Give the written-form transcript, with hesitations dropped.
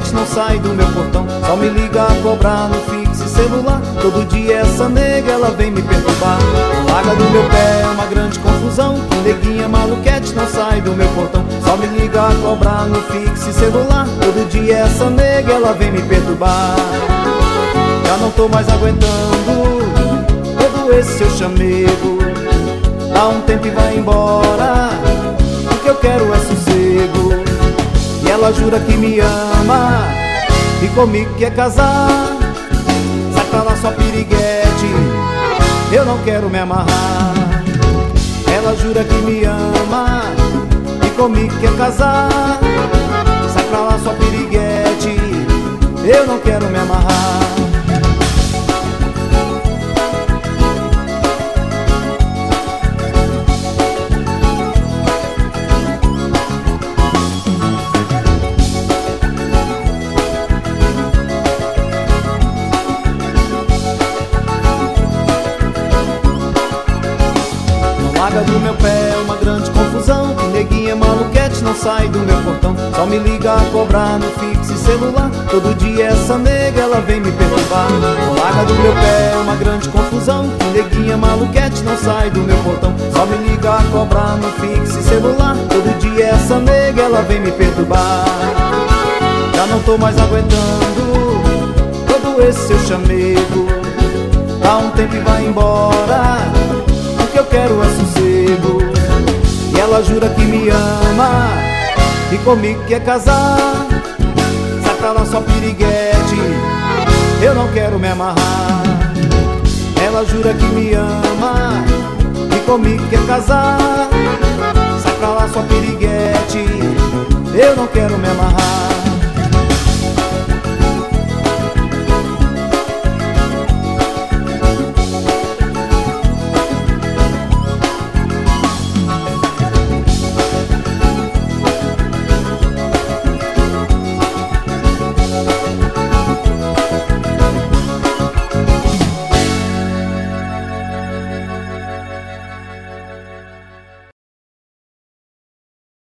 maluquete não sai do meu portão. Só me liga a cobrar no fixe celular. Todo dia essa nega, ela vem me perturbar. Larga do meu pé, é uma grande confusão. Que neguinha maluquete não sai do meu portão. Só me liga a cobrar no fixe celular. Todo dia essa nega, ela vem me perturbar. Já não tô mais aguentando todo esse seu chamego. Dá um tempo e vai embora, o que eu quero é sossego. E ela jura que me ama e comigo quer casar. Sai pra lá sua piriguete, eu não quero me amarrar. Ela jura que me ama e comigo quer casar. Sai pra lá sua piriguete, eu não quero me amarrar. Larga do meu pé, uma grande confusão. Que neguinha maluquete não sai do meu portão. Só me liga a cobrar no fixe celular. Todo dia essa nega, ela vem me perturbar. Larga do meu pé, uma grande confusão. Que neguinha maluquete não sai do meu portão. Só me liga a cobrar no fixe celular. Todo dia essa nega, ela vem me perturbar. Já não tô mais aguentando todo esse seu chamego. Dá um tempo e vai embora, o que eu quero é sossego. E ela jura que me ama e comigo quer casar. Sai pra lá sua piriguete, eu não quero me amarrar. Ela jura que me ama e comigo quer casar. Sai pra lá sua piriguete, eu não quero me amarrar.